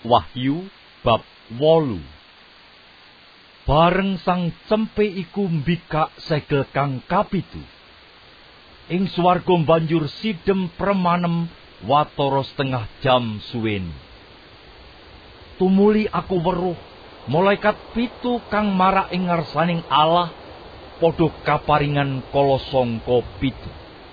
Wahyu bab 8. Bareng sang cempe iku mbikak segel kang kapitu. Ing swarga banjur sidem premanem watara setengah jam suwen. Tumuli aku weruh malaikat pitu kang marak ing ngarsaning Allah padha kaparingan kala sangka pitu.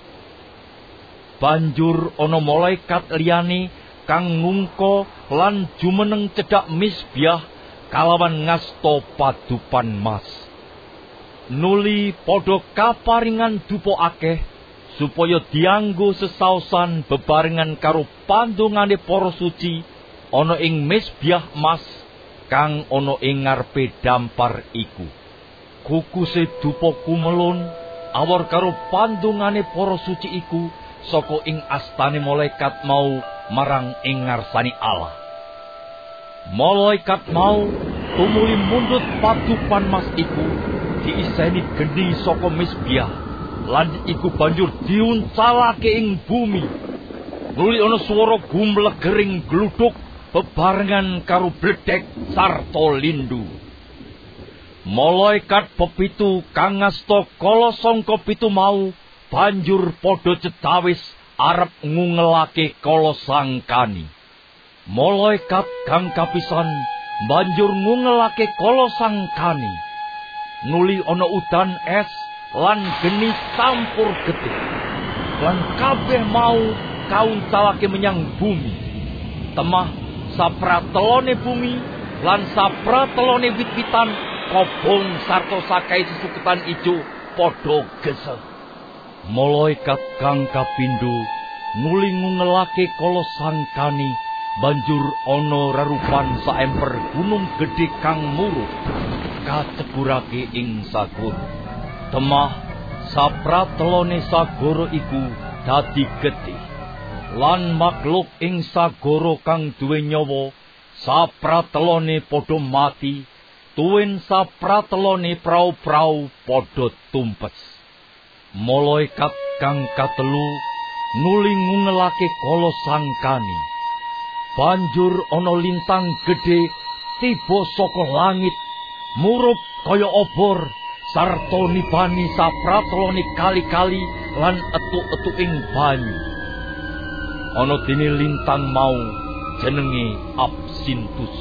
Banjur ana malaikat liyane kang ngungka lan jumeneng cedhak misbiah kalawan ngasta padupan mas. Nuli padha kaparingan dupa akeh supaya dianggo sesaosan bebarengan karo pandungane para suci ana ing misbiah mas kang ana ing ngarepe dampar iku. Kukuse dupa kumelun awor karo pandungane para suci iku saka ing astane malaikat mau marang ing ngarsani Allah. Malaikat mau tumuli mundhut padupan mas iku diiseni geni saka misbiah lan iku banjur diuncalake ing bumi. Nuli ana swara gumlegering gluduk bebarengan karo bledek sarta lindu. Malaikat pepitu kang ngasta kala sangka pitu mau banjur padha cetawis arep ngungelake kala sangkani. Malaikat kang kapisan banjur ngungelake kala sangkani. Nuli ana udan es lan geni campur getih. Lan kabeh mau kauncalake menyang bumi. Temah sapratelone bumi lan sapratelone wit-witan kobong sarta sakai sesuketan ijo padha geseh. Malaikat kang kapindho nuli ngungelake kala sangkani banjur ana rerupan saemper gunung gedhe kang murub kaceburake ing sagara. Temah sapratelone sagara iku dadi getih lan makhluk ing sagara kang duwe nyawa sapratelone padha mati. Tuwin sapratelone prau-prau padha tumpes. Malaikat kang katelu nuli ngungelake kala sangkani. Banjur ana lintang gedhe tiba saka langit murup kaya obor sarta nibani sapratelone kali-kali lan etuk-etuking banyu. Ana dene lintang mau jenenge Absintus.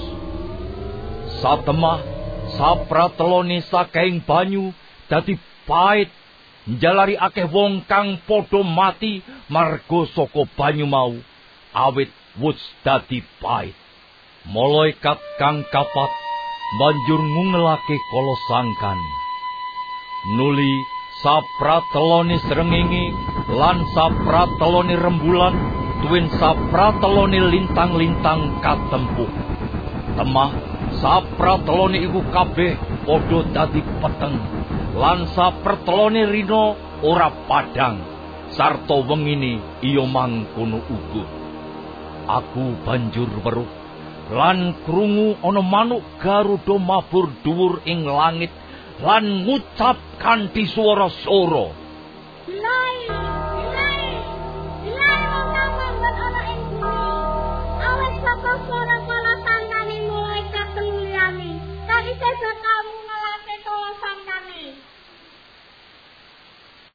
Satemah sapratelone saking banyu dadi pait njalari akeh wong kang padha mati marga saka banyu mau awit wus dadi pait. Malaikat kang kapat banjur ngungelake kala sangkani. Nuli sapratelone srengenge lan sapratelone rembulan tuwin sapratelone lintang-lintang katempuh. Temah sapratelone iku kabeh padha dadi peteng lan sapratelone rina ora padhang sarta wengine iya mangkono uga. Aku banjur weruh lan krungu ana manuk garuda mabur dhuwur ing langit lan ngucap kanthi swara sora, "Lai!"